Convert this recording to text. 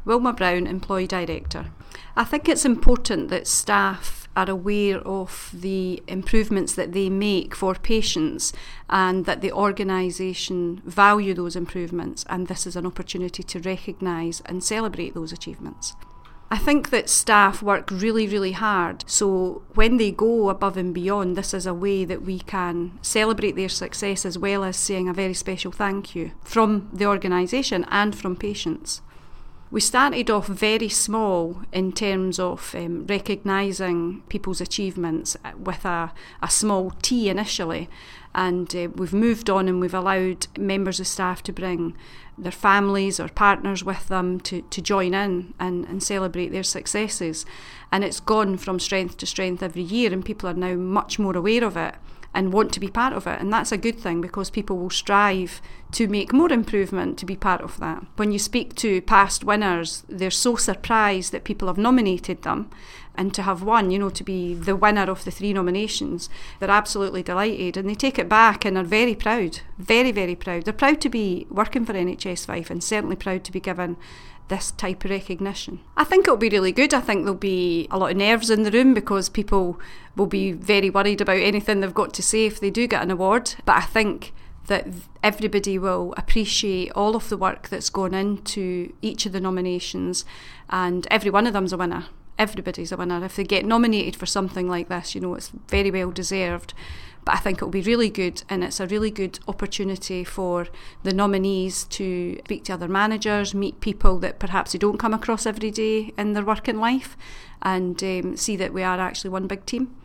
Wilma Brown, Employee Director. I think it's important that staff are aware of the improvements that they make for patients and that the organisation value those improvements, and this is an opportunity to recognise and celebrate those achievements. I think that staff work really, really hard, so when they go above and beyond, this is a way that we can celebrate their success as well as saying a very special thank you from the organisation and from patients. We started off very small in terms of recognising people's achievements with a small T initially, and we've moved on and we've allowed members of staff to bring their families or partners with them to join in and celebrate their successes. And it's gone from strength to strength every year, and people are now much more aware of it and want to be part of it, and that's a good thing because people will strive to make more improvement to be part of that. When you speak to past winners, they're so surprised that people have nominated them, and to have won, to be the winner of the 3 nominations, they're absolutely delighted, and they take it back and are very proud, very, very proud. They're proud to be working for NHS Fife and certainly proud to be given this type of recognition. I think it'll be really good. I think there'll be a lot of nerves in the room because people will be very worried about anything they've got to say if they do get an award. But I think that everybody will appreciate all of the work that's gone into each of the nominations, and every one of them's a winner. Everybody's a winner. If they get nominated for something like this, it's very well deserved. But I think it'll be really good, and it's a really good opportunity for the nominees to speak to other managers, meet people that perhaps they don't come across every day in their working life, and see that we are actually one big team.